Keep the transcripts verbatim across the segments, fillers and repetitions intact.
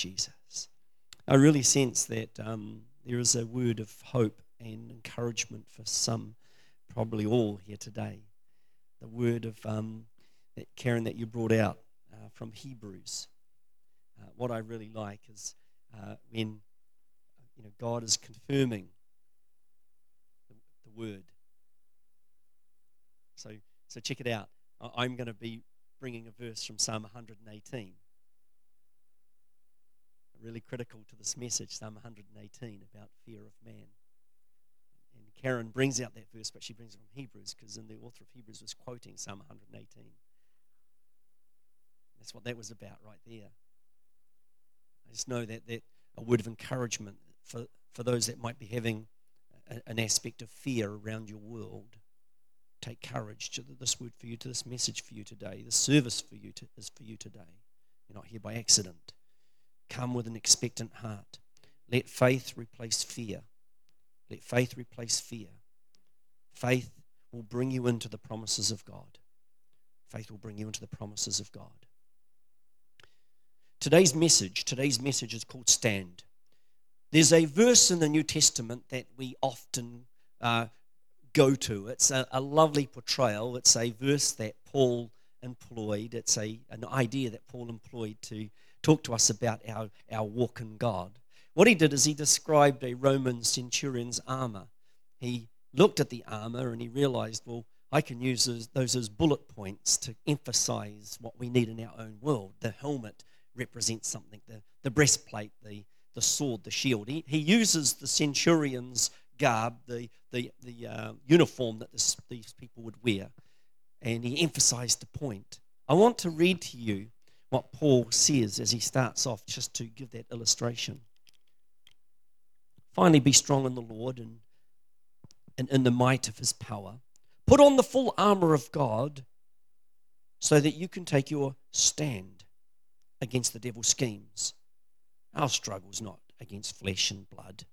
Jesus. I really sense that um, there is a word of hope and encouragement for some, probably all here today. The word of um, that Karen that you brought out uh, from Hebrews. Uh, what I really like is uh, when you know God is confirming the, the word. So, so check it out. I- I'm going to be bringing a verse from Psalm one hundred eighteen. Really critical to this message, Psalm one hundred eighteen, about fear of man. And Karen brings out that verse, but she brings it from Hebrews, because in the author of Hebrews was quoting Psalm one hundred eighteen. That's what that was about right there. I just know that that a word of encouragement for, for those that might be having a, an aspect of fear around your world. Take courage to this word for you, to this message for you today. The service for you to, is for you today. You're not here by accident. Come with an expectant heart. Let faith replace fear. Let faith replace fear. Faith will bring you into the promises of God. Faith will bring you into the promises of God. Today's message, today's message is called Stand. There's a verse in the New Testament that we often uh, go to. It's a, a lovely portrayal. It's a verse that Paul employed. It's a an idea that Paul employed to talk to us about our, our walk in God. What he did is he described a Roman centurion's armor. He looked at the armor and he realized, well, I can use those, those as bullet points to emphasize what we need in our own world. The helmet represents something, the, the breastplate, the, the sword, the shield. He, he uses the centurion's garb, the, the, the uh, uniform that this, these people would wear, and he emphasized the point. I want to read to you what Paul says as he starts off, just to give that illustration. Finally, be strong in the Lord and, and in the might of his power. Put on the full armor of God so that you can take your stand against the devil's schemes. Our struggle is not against flesh and blood.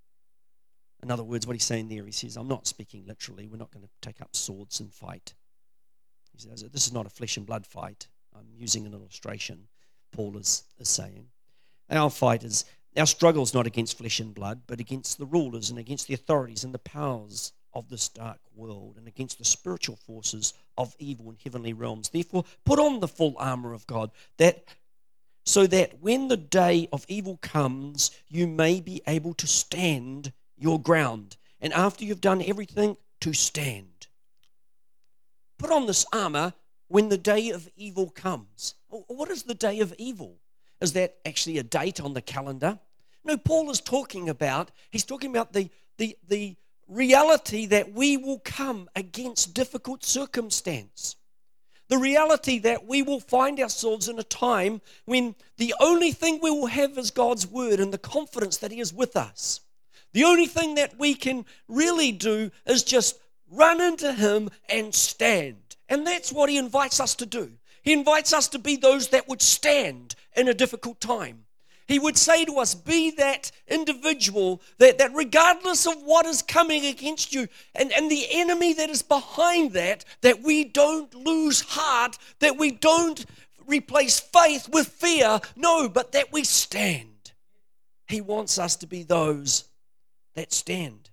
In other words, what he's saying there, he says, I'm not speaking literally. We're not going to take up swords and fight. He says, this is not a flesh and blood fight. I'm using an illustration, Paul is, is saying. Our fight is, our struggle is not against flesh and blood, but against the rulers and against the authorities and the powers of this dark world and against the spiritual forces of evil in heavenly realms. Therefore, put on the full armor of God, that so that when the day of evil comes, you may be able to stand your ground. And after you've done everything, to stand. Put on this armor when the day of evil comes. What is the day of evil? Is that actually a date on the calendar? No, Paul is talking about, he's talking about the, the, the reality that we will come against difficult circumstance. The reality that we will find ourselves in a time when the only thing we will have is God's word and the confidence that he is with us. The only thing that we can really do is just run into him and stand. And that's what he invites us to do. He invites us to be those that would stand in a difficult time. He would say to us, be that individual that, that regardless of what is coming against you and, and the enemy that is behind that, that we don't lose heart, that we don't replace faith with fear, no, but that we stand. He wants us to be those that stand.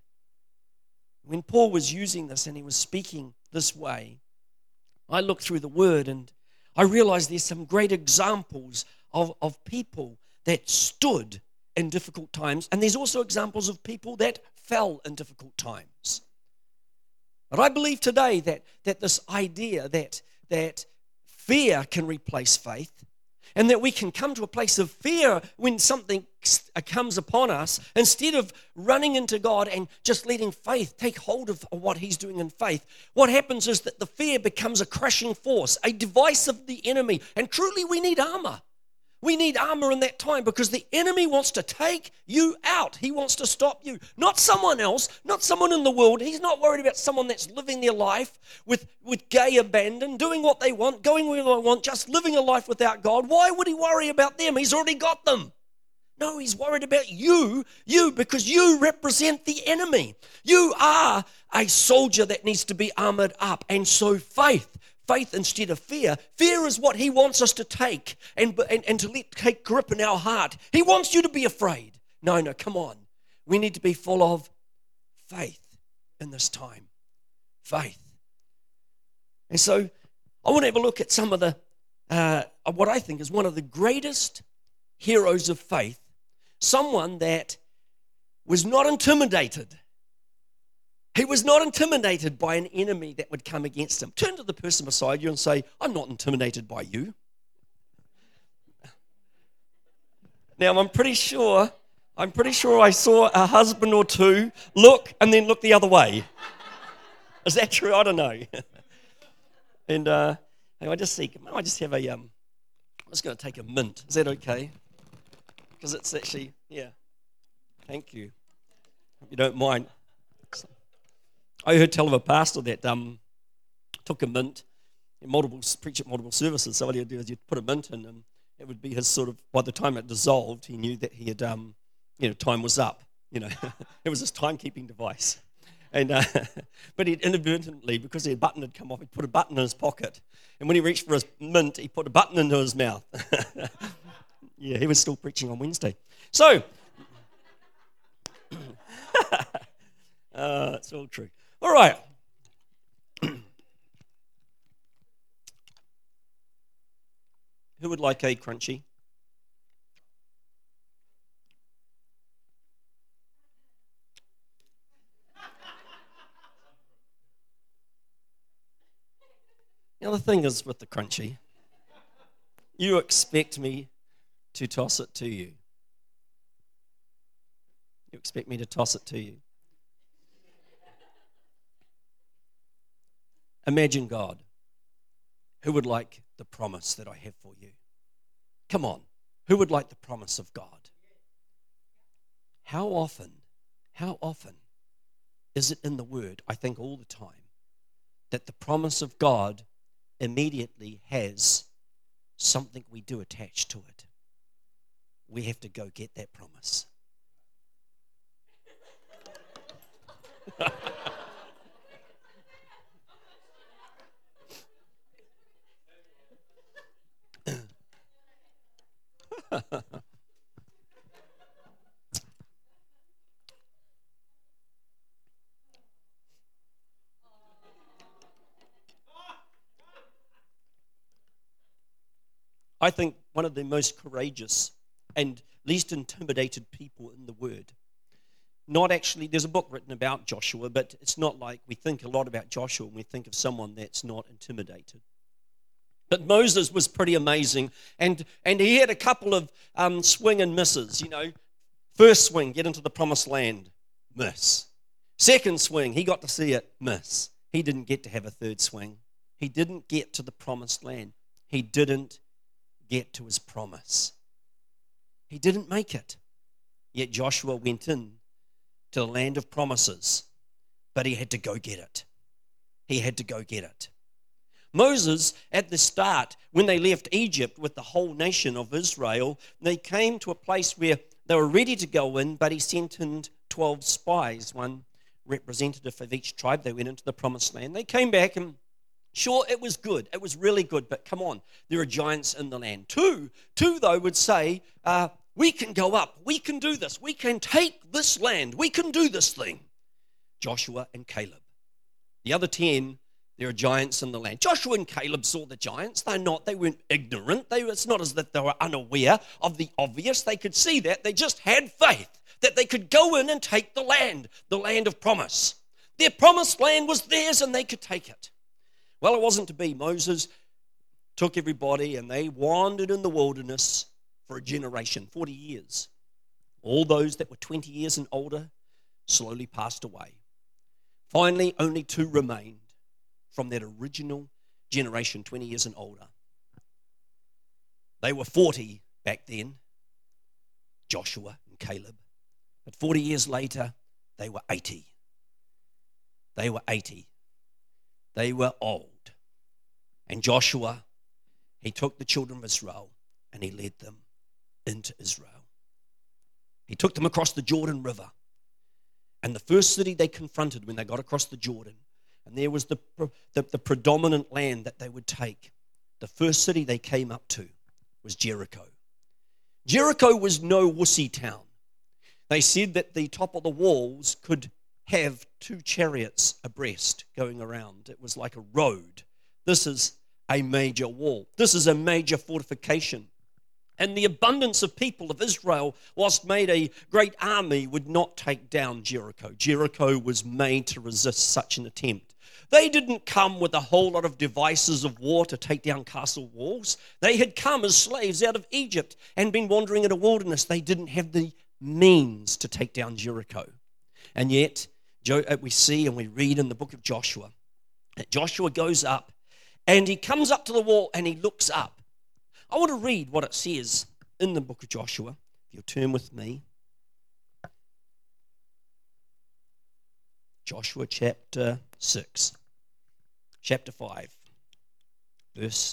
When Paul was using this and he was speaking this way, I looked through the word and I realized there's some great examples of, of people that stood in difficult times, and there's also examples of people that fell in difficult times. But I believe today that, that this idea that, that fear can replace faith, and that we can come to a place of fear when something comes upon us, instead of running into God and just letting faith take hold of what he's doing in faith. What happens is that the fear becomes a crushing force, a device of the enemy, and truly we need armor. We need armor in that time because the enemy wants to take you out. He wants to stop you. Not someone else, not someone in the world. He's not worried about someone that's living their life with, with gay abandon, doing what they want, going where they want, just living a life without God. Why would he worry about them? He's already got them. No, he's worried about you, you, because you represent the enemy. You are a soldier that needs to be armored up. And so faith, faith instead of fear. Fear is what he wants us to take and, and, and to let take grip in our heart. He wants you to be afraid. No, no, come on. We need to be full of faith in this time. Faith. And so I want to have a look at some of the, uh, what I think is one of the greatest heroes of faith, someone that was not intimidated. He was not intimidated by an enemy that would come against him. Turn to the person beside you and say, I'm not intimidated by you. Now, I'm pretty sure, I'm pretty sure I saw a husband or two look and then look the other way. Is that true? I don't know. And uh, I just see, I just have a, um, I'm just going to take a mint. Is that okay? Because it's actually, yeah. Thank you. Hope you don't mind. I heard tell of a pastor that um, took a mint, multiple preach at multiple services. So what he'd do is you'd put a mint in, and it would be his sort of. By the time it dissolved, he knew that he had, um, you know, time was up. You know, it was his timekeeping device. And uh, but he'd inadvertently, because the button had come off, he put a button in his pocket, and when he reached for his mint, he put a button into his mouth. Yeah, he was still preaching on Wednesday. So, uh, it's all true. All right. Who would like a crunchy? Now, the thing is with the crunchy, you expect me to toss it to you. You expect me to toss it to you. Imagine God. Who would like the promise that I have for you? Come on. Who would like the promise of God? How often, how often is it in the Word, I think all the time, that the promise of God immediately has something we do attached to it? We have to go get that promise. I think one of the most courageous and least intimidated people in the Word. Not actually, there's a book written about Joshua, but it's not like we think a lot about Joshua when we think of someone that's not intimidated. But Moses was pretty amazing, and, and he had a couple of um, swing and misses, you know. First swing, get into the promised land, miss. Second swing, he got to see it, miss. He didn't get to have a third swing. He didn't get to the promised land. He didn't get to his promise. He didn't make it. Yet Joshua went in to the land of promises, but he had to go get it. He had to go get it. Moses, at the start, when they left Egypt with the whole nation of Israel, they came to a place where they were ready to go in, but he sent in twelve spies, one representative of each tribe. They went into the promised land. They came back and sure, it was good. It was really good, but come on, there are giants in the land. Two, two though, would say, uh, we can go up. We can do this. We can take this land. We can do this thing. Joshua and Caleb. The other ten, there are giants in the land. Joshua and Caleb saw the giants. They're not, they weren't ignorant. They, it's not as if they were unaware of the obvious. They could see that. They just had faith that they could go in and take the land, the land of promise. Their promised land was theirs and they could take it. Well, it wasn't to be. Moses took everybody and they wandered in the wilderness for a generation, forty years. All those that were twenty years and older slowly passed away. Finally, only two remained from that original generation, twenty years and older. They were forty back then, Joshua and Caleb. But forty years later, they were eighty. They were eighty. They were old. And Joshua, he took the children of Israel and he led them into Israel. He took them across the Jordan River. And the first city they confronted when they got across the Jordan, And there was the, the, the predominant land that they would take. The first city they came up to was Jericho. Jericho was no wussy town. They said that the top of the walls could have two chariots abreast going around. It was like a road. This is a major wall. This is a major fortification. And the abundance of people of Israel, whilst made a great army, would not take down Jericho. Jericho was made to resist such an attempt. They didn't come with a whole lot of devices of war to take down castle walls. They had come as slaves out of Egypt and been wandering in a wilderness. They didn't have the means to take down Jericho. And yet, we see and we read in the book of Joshua that Joshua goes up and he comes up to the wall and he looks up. I want to read what it says in the book of Joshua. If you'll turn with me. Joshua chapter six. Chapter five. Verse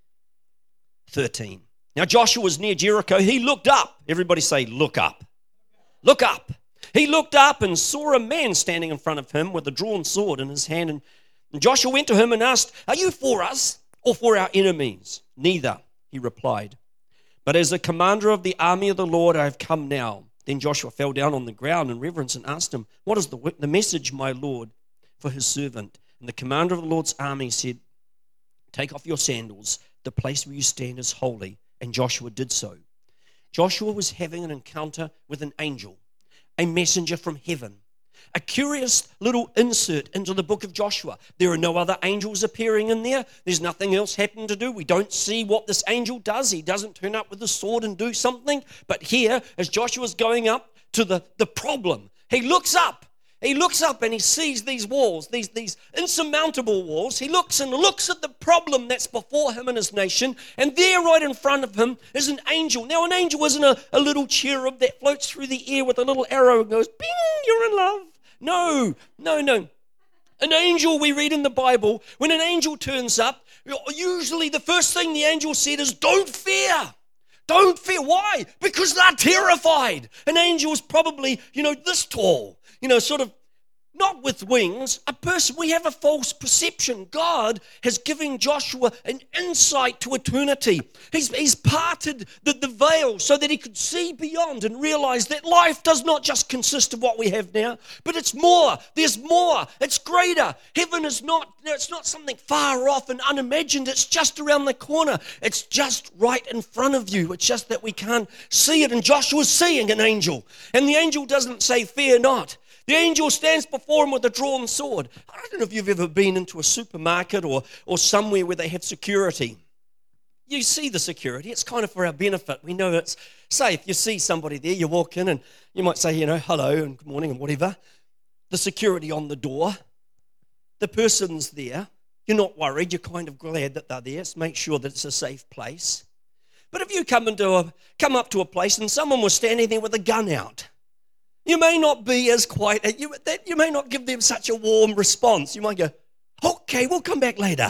thirteen. Now Joshua was near Jericho. He looked up. Everybody say, look up. Look up. He looked up and saw a man standing in front of him with a drawn sword in his hand. And Joshua went to him and asked, are you for us or for our enemies? Neither, he replied. But as the commander of the army of the Lord, I have come now. Then Joshua fell down on the ground in reverence and asked him, what is the, the message, my Lord, for his servant? And the commander of the Lord's army said, take off your sandals. The place where you stand is holy. And Joshua did so. Joshua was having an encounter with an angel, a messenger from heaven. A curious little insert into the book of Joshua. There are no other angels appearing in there. There's nothing else happening to do. We don't see what this angel does. He doesn't turn up with a sword and do something. But here, as Joshua's going up to the, the problem, he looks up. He looks up and he sees these walls, these, these insurmountable walls. He looks and looks at the problem that's before him and his nation. And there right in front of him is an angel. Now, an angel isn't a, a little cherub that floats through the air with a little arrow and goes, bing, you're in love. No, no, no. An angel, we read in the Bible, when an angel turns up, usually the first thing the angel said is, don't fear. Don't fear. Why? Because they're terrified. An angel is probably, you know, this tall, you know, sort of not with wings. A person, we have a false perception. God has given Joshua an insight to eternity. He's, he's parted the, the veil so that he could see beyond and realize that life does not just consist of what we have now, but it's more. There's more. It's greater. Heaven is not, it's not something far off and unimagined. It's just around the corner. It's just right in front of you. It's just that we can't see it. And Joshua's seeing an angel. And the angel doesn't say, fear not. The angel stands before him with a drawn sword. I don't know if you've ever been into a supermarket or, or somewhere where they have security. You see the security. It's kind of for our benefit. We know it's safe. You see somebody there, you walk in and you might say, you know, hello and good morning and whatever. The security on the door. The person's there. You're not worried. You're kind of glad that they're there. So make sure that it's a safe place. But if you come, into a, come up to a place and someone was standing there with a gun out, you may not be as quite, you, that, you may not give them such a warm response. You might go, okay, we'll come back later.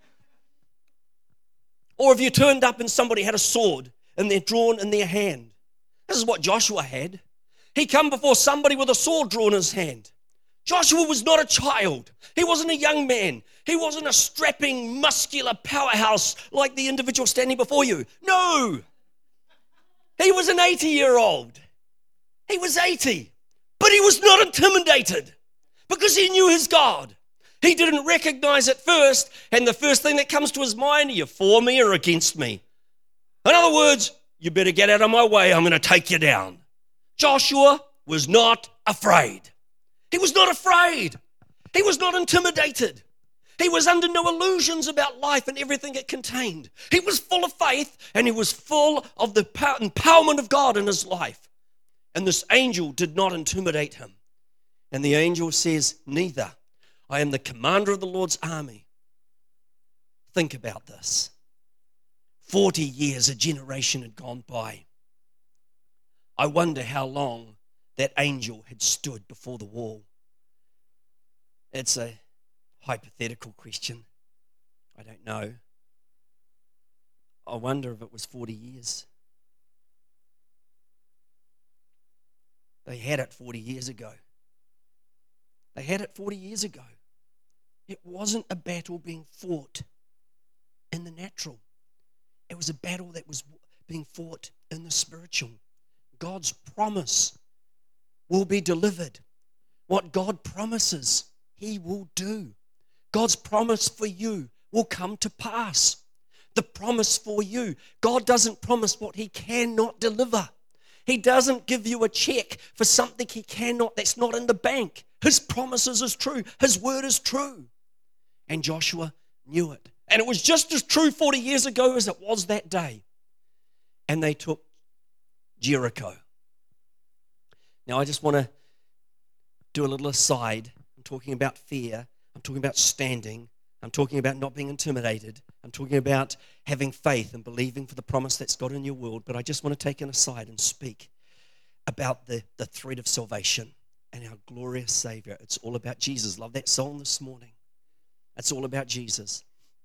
Or if you turned up and somebody had a sword and they're drawn in their hand. This is what Joshua had. He come before somebody with a sword drawn in his hand. Joshua was not a child. He wasn't a young man. He wasn't a strapping, muscular powerhouse like the individual standing before you. No. He was an eighty-year-old. He was eighty, but he was not intimidated because he knew his God. He didn't recognize at first, and the first thing that comes to his mind, are you for me or against me? In other words, you better get out of my way, I'm going to take you down. Joshua was not afraid. He was not afraid. He was not intimidated. He was under no illusions about life and everything it contained. He was full of faith, and he was full of the empowerment of God in his life. And this angel did not intimidate him. And the angel says, neither. I am the commander of the Lord's army. Think about this. Forty years, a generation had gone by. I wonder how long that angel had stood before the wall. It's a hypothetical question. I don't know. I wonder if it was forty years. They had it forty years ago. They had it forty years ago. It wasn't a battle being fought in the natural. It was a battle that was being fought in the spiritual. God's promise will be delivered. What God promises, He will do. God's promise for you will come to pass. The promise for you. God doesn't promise what He cannot deliver. He doesn't give you a check for something He cannot, that's not in the bank. His promises is true. His word is true. And Joshua knew it. And it was just as true forty years ago as it was that day. And they took Jericho. Now I just want to do a little aside. I'm talking about fear. I'm talking about standing. I'm talking about not being intimidated. I'm talking about having faith and believing for the promise that's God in your world. But I just want to take an aside and speak about the, the thread of salvation and our glorious Savior. It's all about Jesus. Love that song this morning. It's all about Jesus.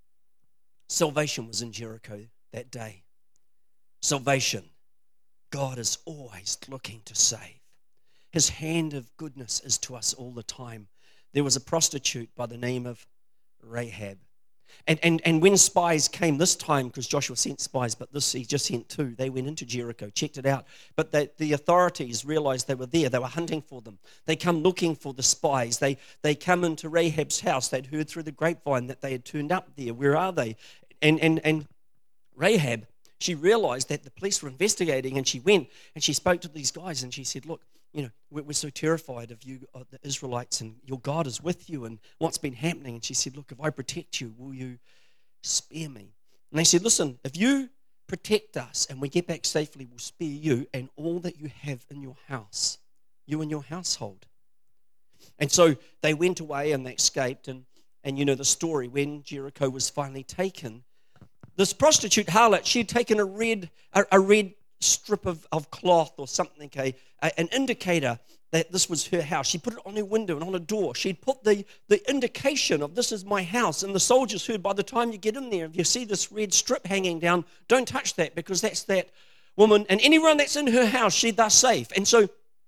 Salvation was in Jericho that day. Salvation. God is always looking to save. His hand of goodness is to us all the time. There was a prostitute by the name of Rahab. And, and, and when spies came this time, because Joshua sent spies, but this he just sent two, they went into Jericho, checked it out. But the, the authorities realized they were there. They were hunting for them. They come looking for the spies. They, they come into Rahab's house. They'd heard through the grapevine that they had turned up there. Where are they? And, and, and Rahab, she realized that the police were investigating, and she went and she spoke to these guys and she said, look, you know, we're, we're so terrified of you, uh, the Israelites, and your God is with you and what's been happening. And she said, look, if I protect you, will you spare me? And they said, listen, if you protect us and we get back safely, we'll spare you and all that you have in your house, you and your household. And so they went away and they escaped. And, and you know the story, when Jericho was finally taken, this prostitute harlot, she had taken a red, a, a red strip of, of cloth or something, a, a, an indicator that this was her house. She put it on her window and on a door. She'd put the, the indication of this is my house. And the soldiers heard, by the time you get in there, if you see this red strip hanging down, don't touch that, because that's that woman. And anyone that's in her house, she thus safe. And so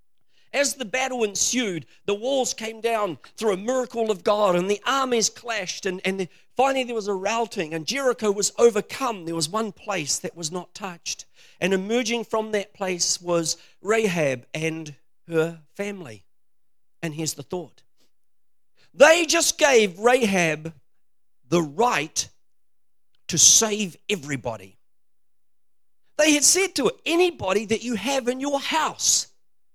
as the battle ensued, the walls came down through a miracle of God, and the armies clashed, and, and the, finally there was a routing, and Jericho was overcome. There was one place that was not touched. And emerging from that place was Rahab and her family. And here's the thought. They just gave Rahab the right to save everybody. They had said to her, anybody that you have in your house.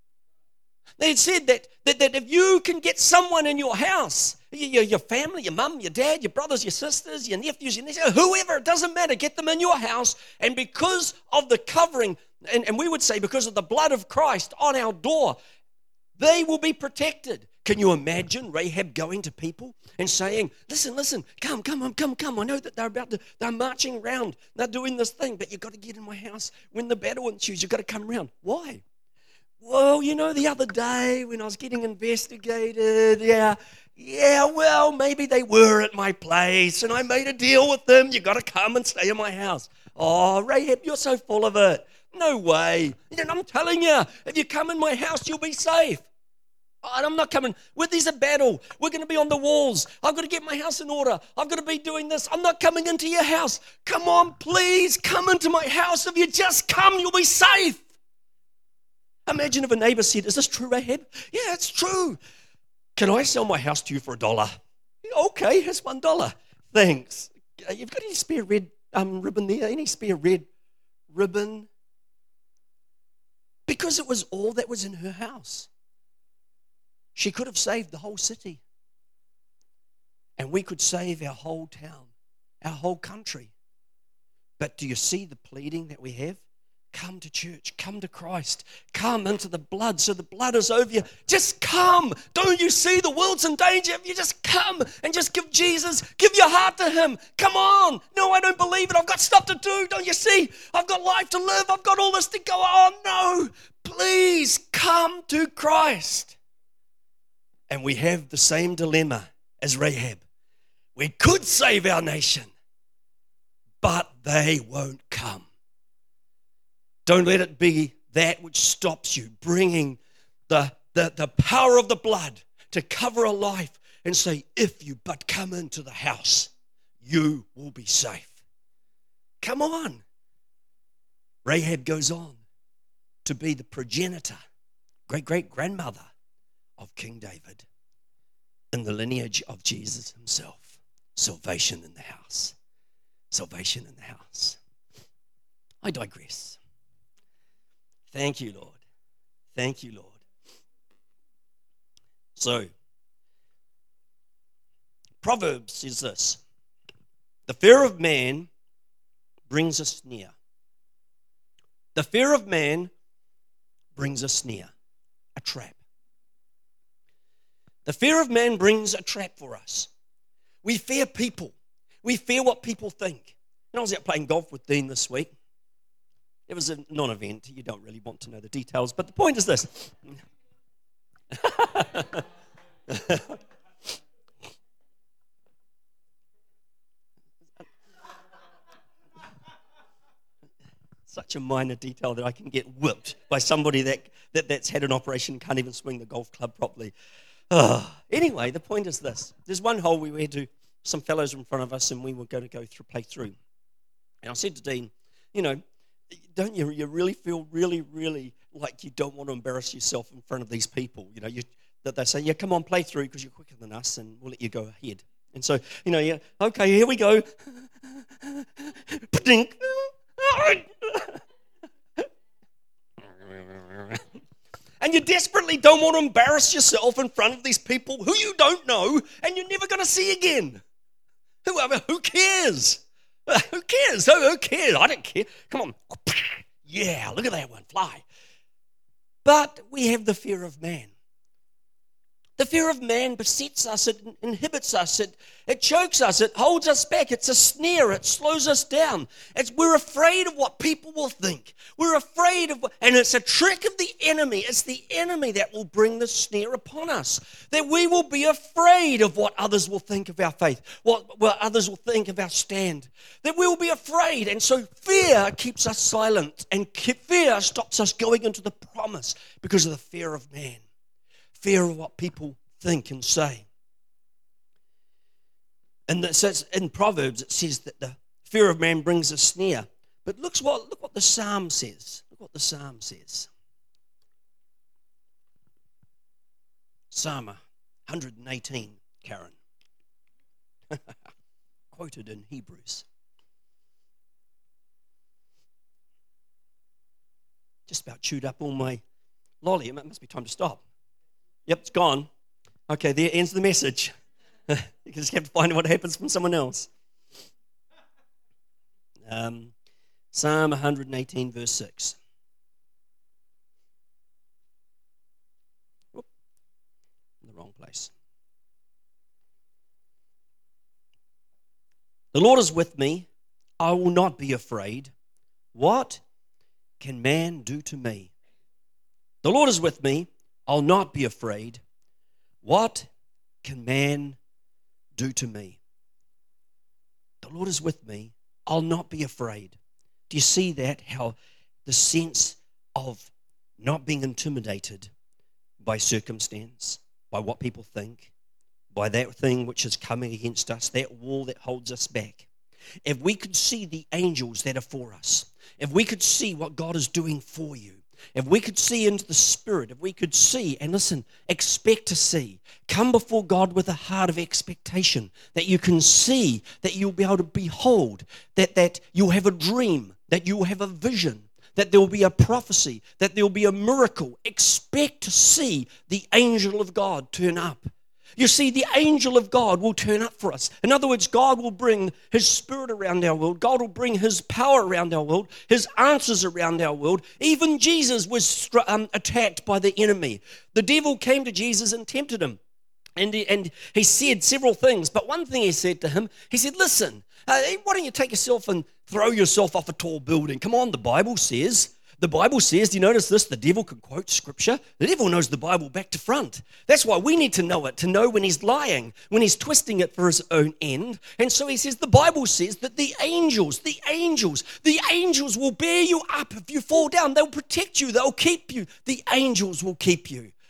They had said that, that, that if you can get someone in your house, your, your family, your mum, your dad, your brothers, your sisters, your nephews, your nieces, whoever, it doesn't matter, get them in your house. And because of the covering, and, and we would say because of the blood of Christ on our door, they will be protected. Can you imagine Rahab going to people and saying, listen, listen, come, come, come, come. I know that they're about to, they're marching around. They're doing this thing, but you've got to get in my house. When the battle ensues, you've got to come around. Why? Well, you know, the other day when I was getting investigated, yeah, yeah, well, maybe they were at my place and I made a deal with them. You've got to come and stay in my house. Oh, Rahab, you're so full of it. No way. And I'm telling you, if you come in my house, you'll be safe. Oh, I'm not coming. Well, there's a battle. We're going to be on the walls. I've got to get my house in order. I've got to be doing this. I'm not coming into your house. Come on, please come into my house. If you just come, you'll be safe. Imagine if a neighbor said, is this true, Rahab? Yeah, it's true. Can I sell my house to you for a dollar? Okay, here's one dollar. Thanks. You've got any spare red um, ribbon there? Any spare red ribbon? Because it was all that was in her house. She could have saved the whole city. And we could save our whole town, our whole country. But do you see the pleading that we have? Come to church, come to Christ, come into the blood, so the blood is over you. Just come. Don't you see the world's in danger? If you just come and just give Jesus, give your heart to Him. Come on. No, I don't believe it. I've got stuff to do. Don't you see? I've got life to live. I've got all this to go on. No, please come to Christ. And we have the same dilemma as Rahab. We could save our nation, but they won't come. Don't let it be that which stops you bringing the, the, the power of the blood to cover a life and say, if you but come into the house, you will be safe. Come on. Rahab goes on to be the progenitor, great-great-grandmother of King David in the lineage of Jesus himself. Salvation in the house. Salvation in the house. I digress. Thank you, Lord. Thank you, Lord. So, Proverbs says this: the fear of man brings a snare. The fear of man brings a snare, a trap. The fear of man brings a trap for us. We fear people. We fear what people think. And I was out playing golf with Dean this week. It was a non-event. You don't really want to know the details, but the point is this. Such a minor detail that I can get whipped by somebody that, that that's had an operation and can't even swing the golf club properly. Oh. Anyway, the point is this. There's one hole we had to, some fellows in front of us, and we were going to go through, play through. And I said to Dean, you know, don't you, you really feel really, really like you don't want to embarrass yourself in front of these people? You know, you, that they say, yeah, come on, play through because you're quicker than us and we'll let you go ahead. And so, you know, yeah, okay, here we go. And you desperately don't want to embarrass yourself in front of these people who you don't know and you're never going to see again. Who, I mean, who cares? Who cares? Who, who cares? I don't care. Come on. Yeah, look at that one, fly. But we have the fear of man. The fear of man besets us, it inhibits us, it, it chokes us, it holds us back, it's a snare, it slows us down. It's, we're afraid of what people will think. We're afraid of, and it's a trick of the enemy. It's the enemy that will bring the snare upon us, that we will be afraid of what others will think of our faith, what, what others will think of our stand, that we will be afraid. And so fear keeps us silent, and fear stops us going into the promise because of the fear of man. Fear of what people think and say. And it says in Proverbs, it says that the fear of man brings a snare. But look what, look what the Psalm says. Look what the Psalm says. Psalm one hundred eighteen, Karen. Quoted in Hebrews. Just about chewed up all my lolly. It must be time to stop. Yep, it's gone. Okay, there ends the message. You just have to find out what happens from someone else. Um, Psalm one hundred eighteen, verse six. Oop, in the wrong place. The Lord is with me. I will not be afraid. What can man do to me? The Lord is with me. I'll not be afraid. What can man do to me? The Lord is with me. I'll not be afraid. Do you see that? How the sense of not being intimidated by circumstance, by what people think, by that thing which is coming against us, that wall that holds us back. If we could see the angels that are for us, if we could see what God is doing for you, if we could see into the Spirit, if we could see, and listen, expect to see, come before God with a heart of expectation, that you can see, that you'll be able to behold, that, that you'll have a dream, that you'll have a vision, that there will be a prophecy, that there will be a miracle. Expect to see the angel of God turn up. You see, the angel of God will turn up for us. In other words, God will bring his Spirit around our world. God will bring his power around our world, his answers around our world. Even Jesus was um, attacked by the enemy. The devil came to Jesus and tempted him. And he, and he said several things. But one thing he said to him, he said, listen, uh, why don't you take yourself and throw yourself off a tall building? Come on, the Bible says... The Bible says, do you notice this? The devil can quote Scripture. The devil knows the Bible back to front. That's why we need to know it, to know when he's lying, when he's twisting it for his own end. And so he says, the Bible says that the angels, the angels, the angels will bear you up if you fall down. They'll protect you. They'll keep you. The angels will keep you.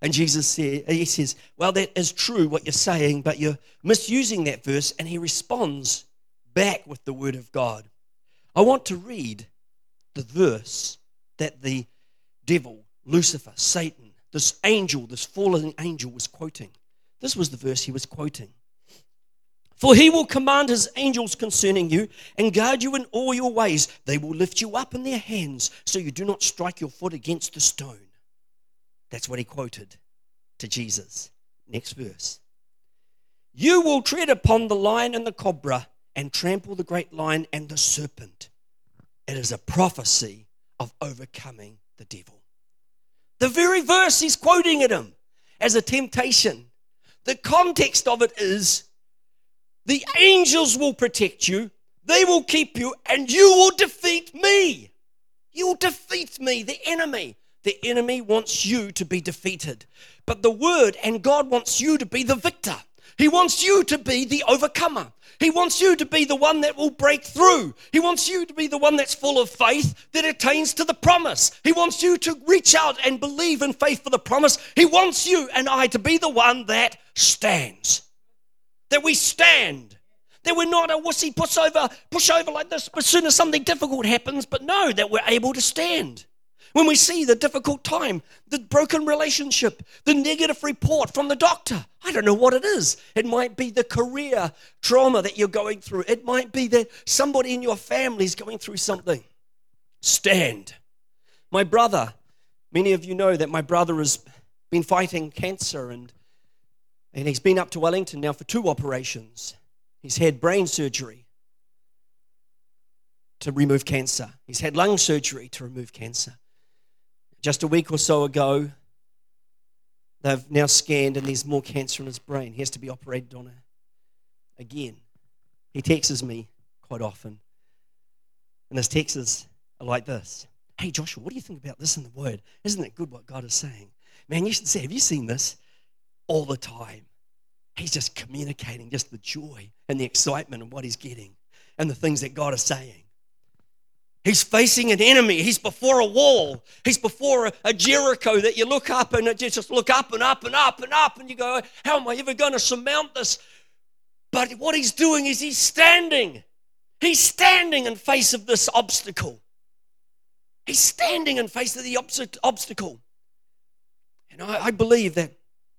And Jesus said, he says, well, that is true what you're saying, but you're misusing that verse. And he responds back with the word of God. I want to read the verse that the devil, Lucifer, Satan, this angel, this fallen angel was quoting. This was the verse he was quoting. For he will command his angels concerning you and guard you in all your ways. They will lift you up in their hands so you do not strike your foot against a stone. That's what he quoted to Jesus. Next verse. You will tread upon the lion and the cobra and trample the great lion and the serpent. It is a prophecy of overcoming the devil. The very verse he's quoting at him as a temptation. The context of it is the angels will protect you, they will keep you, and you will defeat me. You will defeat me, the enemy. The enemy wants you to be defeated. But the word and God wants you to be the victor. He wants you to be the overcomer. He wants you to be the one that will break through. He wants you to be the one that's full of faith that attains to the promise. He wants you to reach out and believe in faith for the promise. He wants you and I to be the one that stands. That we stand. That we're not a wussy pushover, pushover like this as soon as something difficult happens, but no, that we're able to stand. When we see the difficult time, the broken relationship, the negative report from the doctor, I don't know what it is. It might be the career trauma that you're going through. It might be that somebody in your family is going through something. Stand. My brother, many of you know that my brother has been fighting cancer and, and he's been up to Wellington now for two operations. He's had brain surgery to remove cancer. He's had lung surgery to remove cancer. Just a week or so ago, they've now scanned and there's more cancer in his brain. He has to be operated on it again. He texts me quite often. And his texts are like this. Hey, Joshua, what do you think about this in the Word? Isn't it good what God is saying? Man, you should say, have you seen this? All the time. He's just communicating just the joy and the excitement of what he's getting and the things that God is saying. He's facing an enemy. He's before a wall. He's before a, a Jericho that you look up and it just look up and up and up and up and you go, how am I ever going to surmount this? But what he's doing is he's standing. He's standing in face of this obstacle. He's standing in face of the obst- obstacle. And I, I believe that,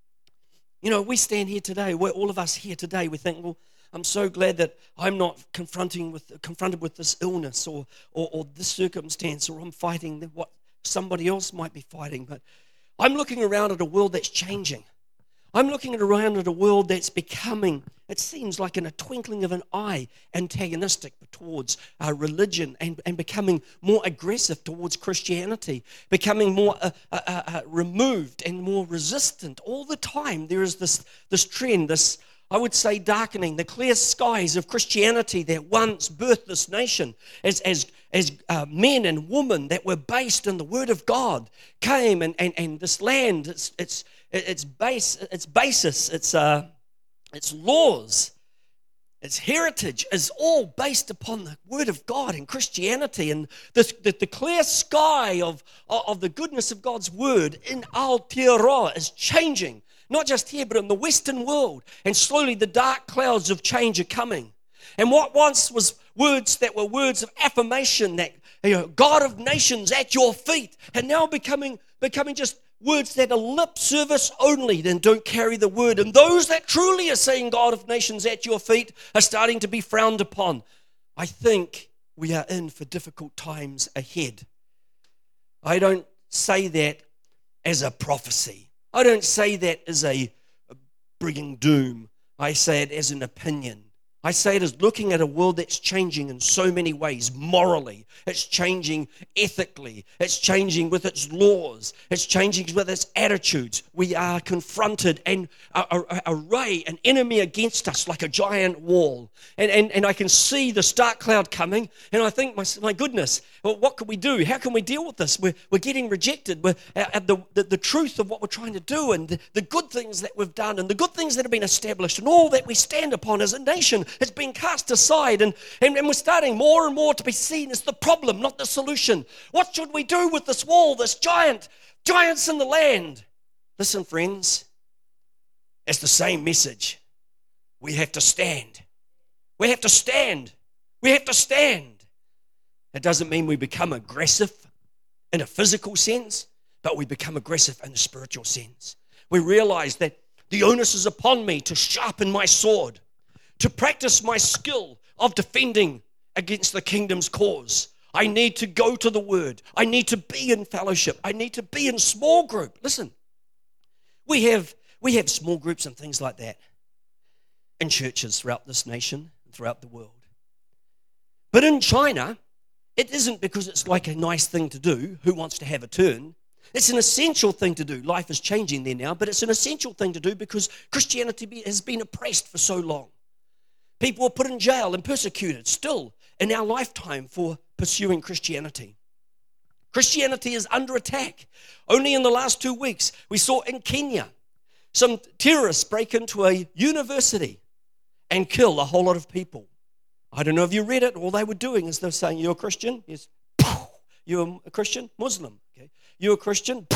you know, we stand here today, we're all of us here today, we think, well, I'm so glad that I'm not confronting with, confronted with this illness or, or, or this circumstance, or I'm fighting what somebody else might be fighting. But I'm looking around at a world that's changing. I'm looking around at a world that's becoming, it seems like in a twinkling of an eye, antagonistic towards uh, religion and, and becoming more aggressive towards Christianity, becoming more uh, uh, uh, removed and more resistant. All the time there is this, this trend, this I would say darkening, the clear skies of Christianity that once birthed this nation as as as uh, men and women that were based in the Word of God came and and, and this land, its its its base, its basis, its uh, its laws, its heritage is all based upon the Word of God and Christianity, and this, the, the clear sky of of the goodness of God's Word in Aotearoa is changing. Not just here, but in the Western world. And slowly the dark clouds of change are coming. And what once was words that were words of affirmation, that, you know, God of nations at your feet, and now becoming becoming just words that are lip service only, then don't carry the word. And those that truly are saying God of nations at your feet are starting to be frowned upon. I think we are in for difficult times ahead. I don't say that as a prophecy. I don't say that as a, a bringing doom. I say it as an opinion. I say it as looking at a world that's changing in so many ways, morally. It's changing ethically. It's changing with its laws. It's changing with its attitudes. We are confronted and a array, an enemy against us like a giant wall. And, and, and I can see the dark cloud coming, and I think, my, my goodness, well, what can we do? How can we deal with this? We're, we're getting rejected. We're, uh, the, the, the truth of what we're trying to do and the, the good things that we've done and the good things that have been established and all that we stand upon as a nation has been cast aside, and, and, and we're starting more and more to be seen as the problem, not the solution. What should we do with this wall, this giant, giants in the land? Listen, friends, it's the same message. We have to stand. We have to stand. We have to stand. It doesn't mean we become aggressive in a physical sense, but we become aggressive in a spiritual sense. We realize that the onus is upon me to sharpen my sword, to practice my skill of defending against the kingdom's cause. I need to go to the word. I need to be in fellowship. I need to be in small group. Listen, we have we have small groups and things like that in churches throughout this nation and throughout the world. But in China, it isn't because it's like a nice thing to do. Who wants to have a turn? It's an essential thing to do. Life is changing there now, but it's an essential thing to do because Christianity has been oppressed for so long. People are put in jail and persecuted still in our lifetime for pursuing Christianity. Christianity is under attack. Only in the last two weeks, we saw in Kenya, some terrorists break into a university and kill a whole lot of people. I don't know if you read it. All they were doing is they're saying, you're a Christian? Yes. You're a Christian? Muslim. Okay. You're a Christian?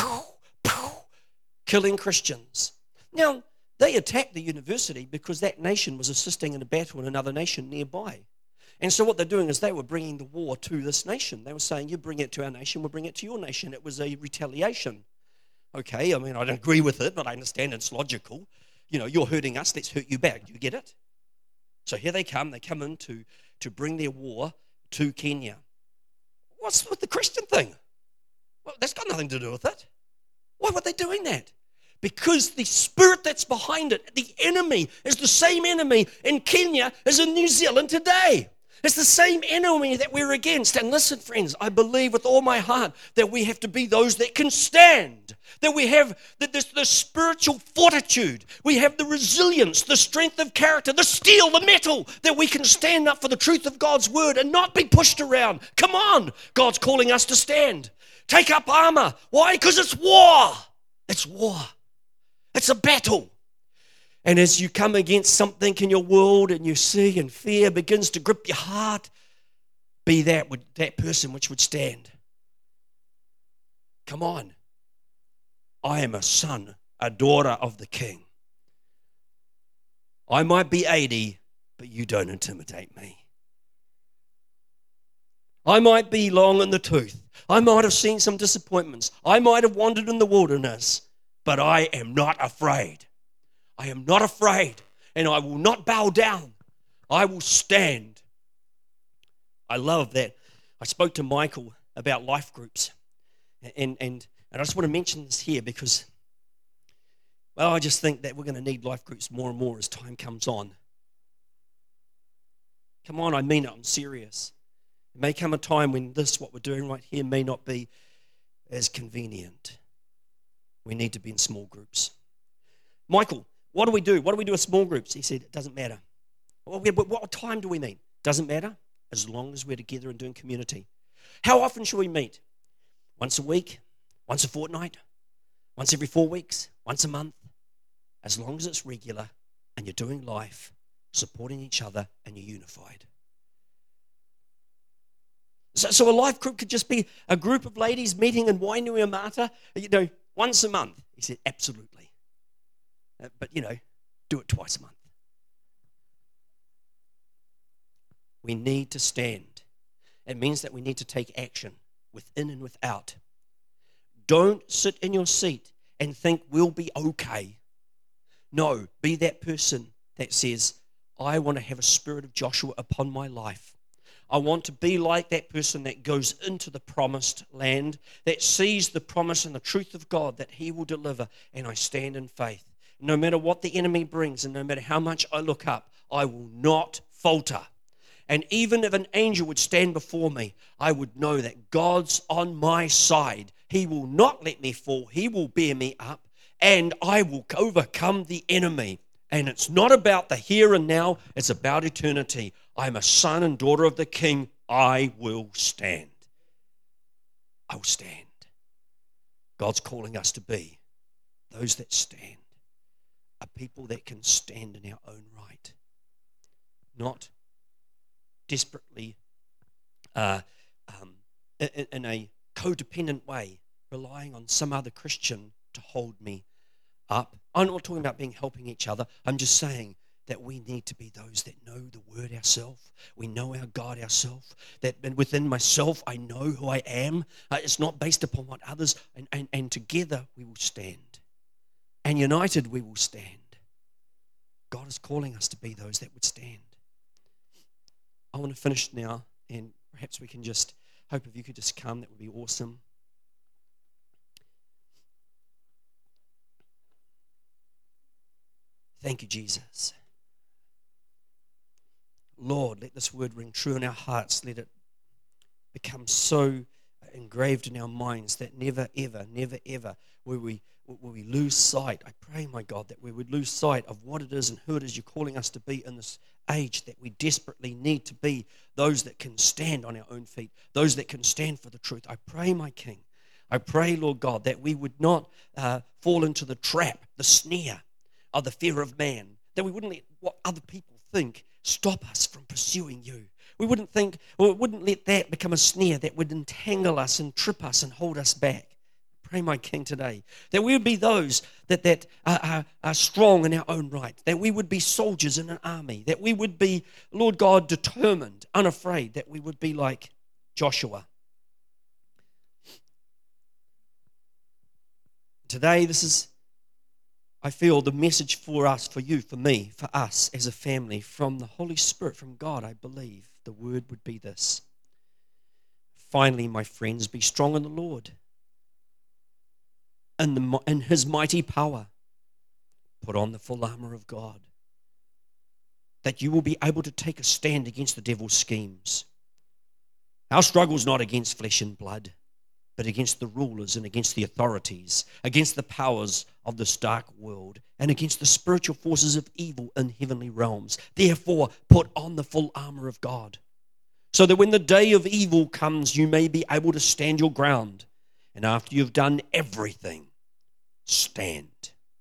Killing Christians. Now, they attacked the university because that nation was assisting in a battle in another nation nearby. And so what they're doing is they were bringing the war to this nation. They were saying, you bring it to our nation, we'll bring it to your nation. It was a retaliation. Okay, I mean, I don't agree with it, but I understand it's logical. You know, you're hurting us, let's hurt you back. Do you get it? So here they come. They come in to, to bring their war to Kenya. What's with the Christian thing? Well, that's got nothing to do with it. Why were they doing that? Because the spirit that's behind it, the enemy, is the same enemy in Kenya as in New Zealand today. It's the same enemy that we're against. And listen, friends, I believe with all my heart that we have to be those that can stand, that we have the, the, the spiritual fortitude, we have the resilience, the strength of character, the steel, the metal, that we can stand up for the truth of God's word and not be pushed around. Come on, God's calling us to stand. Take up armor. Why? Because it's war. It's war. It's a battle. And as you come against something in your world and you see and fear begins to grip your heart, be that, that person which would stand. Come on. I am a son, a daughter of the King. I might be eighty, but you don't intimidate me. I might be long in the tooth. I might have seen some disappointments. I might have wandered in the wilderness, but I am not afraid. I am not afraid, and I will not bow down. I will stand. I love that. I spoke to Michael about life groups, and, and, and I just want to mention this here because, well, I just think that we're going to need life groups more and more as time comes on. Come on, I mean it, I'm serious. There may come a time when this, what we're doing right here, may not be as convenient. We need to be in small groups. Michael, what do we do? What do we do with small groups? He said, it doesn't matter. Well, what time do we meet? Doesn't matter as long as we're together and doing community. How often should we meet? Once a week? Once a fortnight? Once every four weeks? Once a month? As long as it's regular and you're doing life, supporting each other, and you're unified. So, so a life group could just be a group of ladies meeting in Wainuiomata, you know, once a month. He said, absolutely. Uh, but, you know, do it twice a month. We need to stand. It means that we need to take action within and without. Don't sit in your seat and think we'll be okay. No, be that person that says, I want to have a spirit of Joshua upon my life. I want to be like that person that goes into the promised land, that sees the promise and the truth of God that he will deliver, and I stand in faith. No matter what the enemy brings and no matter how much I look up, I will not falter. And even if an angel would stand before me, I would know that God's on my side. He will not let me fall. He will bear me up, and I will overcome the enemy. And it's not about the here and now. It's about eternity. I'm a son and daughter of the King. I will stand. I will stand. God's calling us to be those that stand, a people that can stand in our own right, not desperately uh, um, in, in a codependent way, relying on some other Christian to hold me up. I'm not talking about being helping each other. I'm just saying that we need to be those that know the word ourselves. We know our God ourselves. That within myself, I know who I am. Uh, it's not based upon what others, and, and, and together we will stand. And united we will stand. God is calling us to be those that would stand. I want to finish now, and perhaps we can just, hope if you could just come, that would be awesome. Thank you, Jesus. Lord, let this word ring true in our hearts. Let it become so engraved in our minds that never, ever, never, ever will we, will we lose sight. I pray, my God, that we would lose sight of what it is and who it is you're calling us to be in this age, that we desperately need to be those that can stand on our own feet, those that can stand for the truth. I pray, my King, I pray, Lord God, that we would not uh, fall into the trap, the snare of the fear of man, that we wouldn't let what other people think stop us from pursuing you. We wouldn't think, or wouldn't let that become a snare that would entangle us and trip us and hold us back. Pray, my King, today that we would be those that, that are, are, are strong in our own right, that we would be soldiers in an army, that we would be, Lord God, determined, unafraid, that we would be like Joshua. Today, this is, I feel, the message for us, for you, for me, for us as a family, from the Holy Spirit, from God. I believe the word would be this. Finally, my friends, be strong in the Lord, in, the, in his mighty power. Put on the full armor of God, that you will be able to take a stand against the devil's schemes. Our struggle is not against flesh and blood, but against the rulers and against the authorities, against the powers of this dark world, and against the spiritual forces of evil in heavenly realms. Therefore, put on the full armor of God, so that when the day of evil comes, you may be able to stand your ground. And after you've done everything, stand.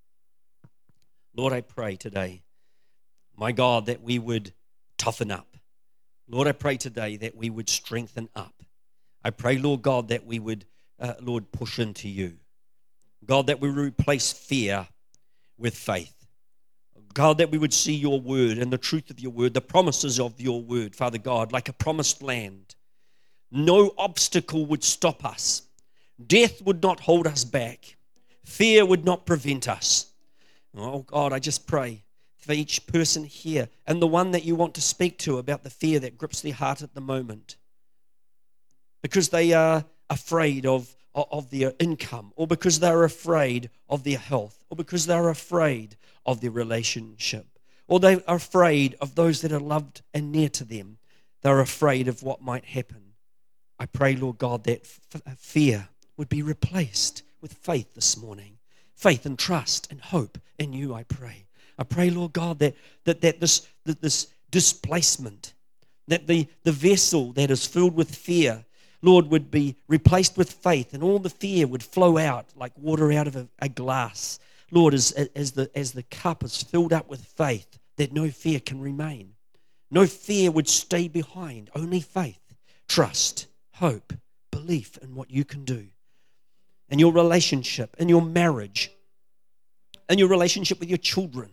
Lord, I pray today, my God, that we would toughen up. Lord, I pray today that we would strengthen up. I pray, Lord God, that we would, uh, Lord, push into you. God, that we would replace fear with faith. God, that we would see your word and the truth of your word, the promises of your word, Father God, like a promised land. No obstacle would stop us. Death would not hold us back. Fear would not prevent us. Oh, God, I just pray for each person here and the one that you want to speak to about the fear that grips their heart at the moment, because they are afraid of, of their income, or because they're afraid of their health, or because they're afraid of their relationship, or they are afraid of those that are loved and near to them. They're afraid of what might happen. I pray, Lord God, that f- fear would be replaced with faith this morning. Faith and trust and hope in you, I pray. I pray, Lord God, that that, that this that this displacement, that the, the vessel that is filled with fear, Lord, would be replaced with faith, and all the fear would flow out like water out of a, a glass. Lord, as, as, the, as the cup is filled up with faith, that no fear can remain. No fear would stay behind, only faith, trust, hope, belief in what you can do. In your relationship, in your marriage, in your relationship with your children.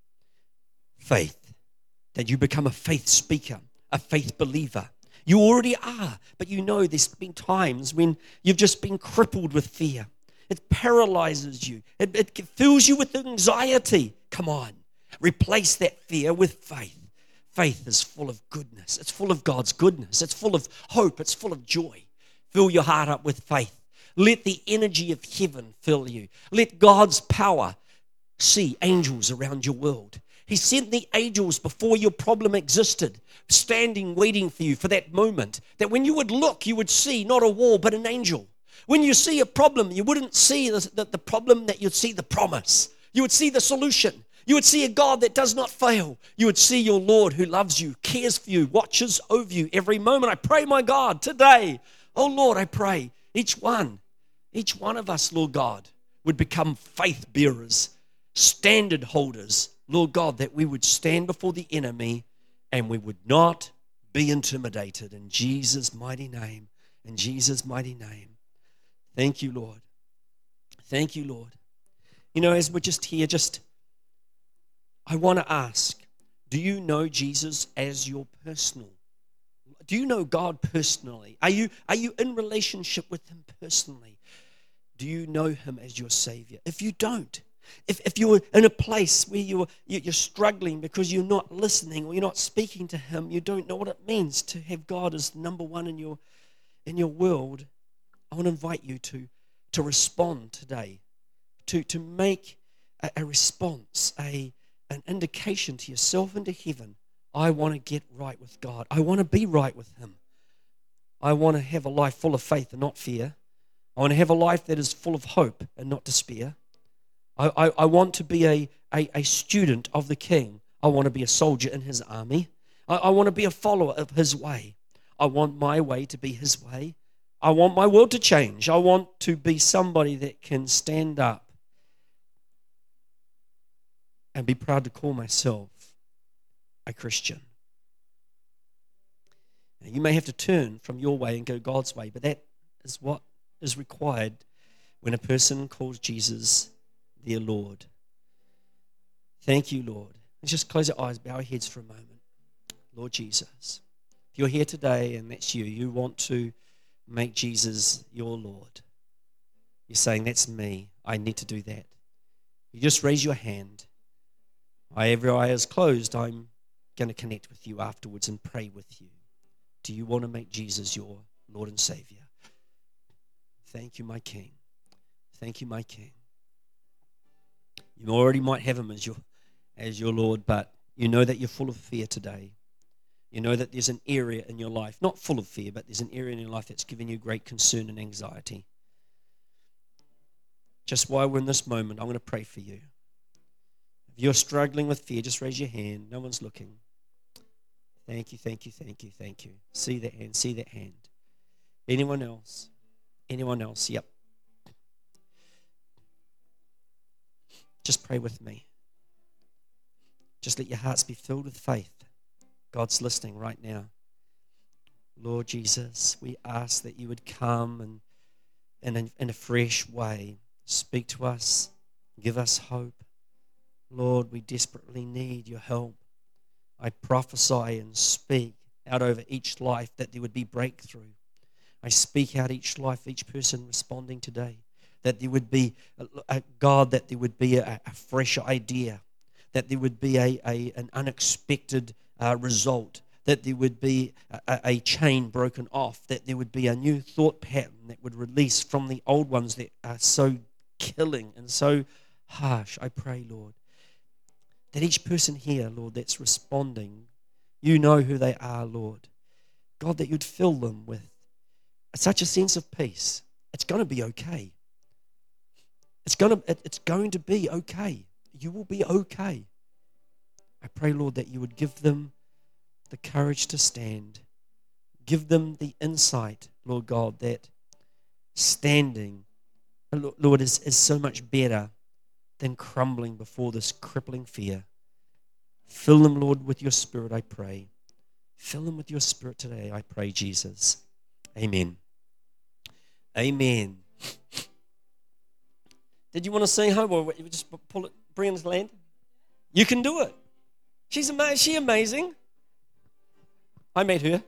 Faith, that you become a faith speaker, a faith believer. You already are, but you know there's been times when you've just been crippled with fear. It paralyzes you. It, it fills you with anxiety. Come on, replace that fear with faith. Faith is full of goodness. It's full of God's goodness. It's full of hope. It's full of joy. Fill your heart up with faith. Let the energy of heaven fill you. Let God's power see angels around your world. He sent the angels before your problem existed, standing, waiting for you for that moment, that when you would look, you would see not a wall, but an angel. When you see a problem, you wouldn't see the, the, the problem, that you'd see the promise. You would see the solution. You would see a God that does not fail. You would see your Lord who loves you, cares for you, watches over you every moment. I pray, my God, today, oh Lord, I pray, each one, each one of us, Lord God, would become faith bearers, standard holders, Lord God, that we would stand before the enemy and we would not be intimidated. In Jesus' mighty name, in Jesus' mighty name. Thank you, Lord. Thank you, Lord. You know, as we're just here, just, I want to ask, do you know Jesus as your personal? Do you know God personally? Are you, are you in relationship with him personally? Do you know him as your Savior? If you don't, if, if you're in a place where you're, you're struggling because you're not listening or you're not speaking to him, you don't know what it means to have God as number one in your, in your world, I want to invite you to, to respond today, to, to make a, a response, a, an indication to yourself and to heaven. I want to get right with God. I want to be right with him. I want to have a life full of faith and not fear. I want to have a life that is full of hope and not despair. I, I, I want to be a, a, a student of the King. I want to be a soldier in his army. I, I want to be a follower of his way. I want my way to be his way. I want my world to change. I want to be somebody that can stand up and be proud to call myself a Christian. Now, you may have to turn from your way and go God's way, but that is what is required when a person calls Jesus their Lord. Thank you, Lord. Let's just close our eyes, bow our heads for a moment. Lord Jesus, if you're here today and that's you, you want to make Jesus your Lord. You're saying, that's me. I need to do that. You just raise your hand. Every eye is closed. I'm going to connect with you afterwards and pray with you. Do you want to make Jesus your Lord and Savior? Thank you, my King. Thank you, my King. You already might have him as your, as your Lord, but you know that you're full of fear today. You know that there's an area in your life, not full of fear, but there's an area in your life that's giving you great concern and anxiety. Just while we're in this moment, I'm going to pray for you. If you're struggling with fear, just raise your hand. No one's looking. Thank you, thank you, thank you, thank you. See that hand, see that hand. Anyone else? Anyone else? Yep. Just pray with me. Just let your hearts be filled with faith. God's listening right now. Lord Jesus, we ask that you would come and, and in, in a fresh way speak to us, give us hope. Lord, we desperately need your help. I prophesy and speak out over each life that there would be breakthrough. I speak out each life, each person responding today, that there would be, a, a God, that there would be a, a fresh idea, that there would be a, a an unexpected uh, result, that there would be a, a chain broken off, that there would be a new thought pattern that would release from the old ones that are so killing and so harsh. I pray, Lord, that each person here, Lord, that's responding, you know who they are, Lord. God, that you'd fill them with such a sense of peace. It's going to be okay. It's going to, it, it's going to be okay. You will be okay. I pray, Lord, that you would give them the courage to stand. Give them the insight, Lord God, that standing, Lord, is, is so much better than crumbling before this crippling fear. Fill them, Lord, with your Spirit, I pray. Fill them with your Spirit today, I pray, Jesus. Amen. Amen. Did you want to sing home, or you just pull it, bring it into land? You can do it. She's amazing. She amazing. I met her.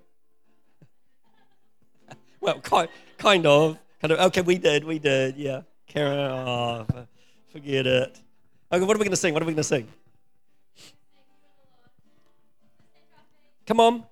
Well, kind, kind of. Kind of. Okay, we did. We did. Yeah. Karen. Oh, forget it. Okay, what are we going to sing? What are we going to sing? Come on.